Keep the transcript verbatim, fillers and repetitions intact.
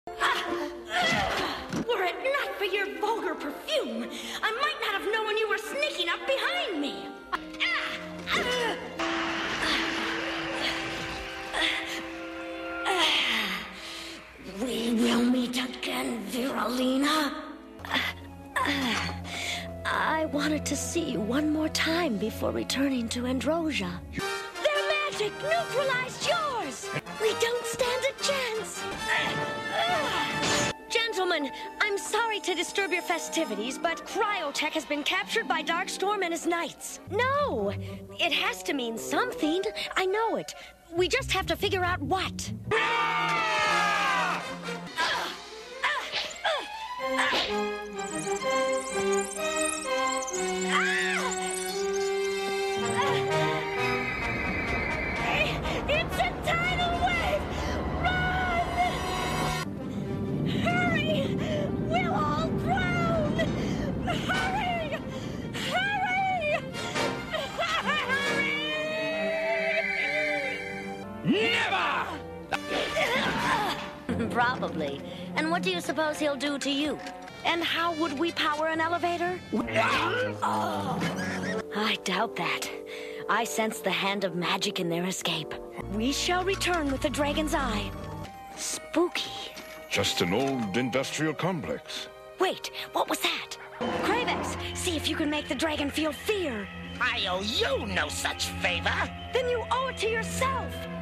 Were it not for your vulgar perfume, I might not have known you were sneaking up behind me. We will meet again, Viralina. I wanted to see you one more time before returning to Androsia. Their magic neutralized yours! We don't stand a chance! Gentlemen, I'm sorry to disturb your festivities, but Cryotech has been captured by Darkstorm and his knights. No! It has to mean something. I know it. We just have to figure out what. It's a tidal wave! Run! Hurry! We'll all drown! Hurry! Hurry! Hurry! Never! Probably. And what do you suppose he'll do to you? And how would we power an elevator? Oh. I doubt that. I sense the hand of magic in their escape. We shall return with the Dragon's Eye. Spooky. Just an old industrial complex. Wait, what was that? Kravex, see if you can make the dragon feel fear. I owe you no such favor. Then you owe it to yourself.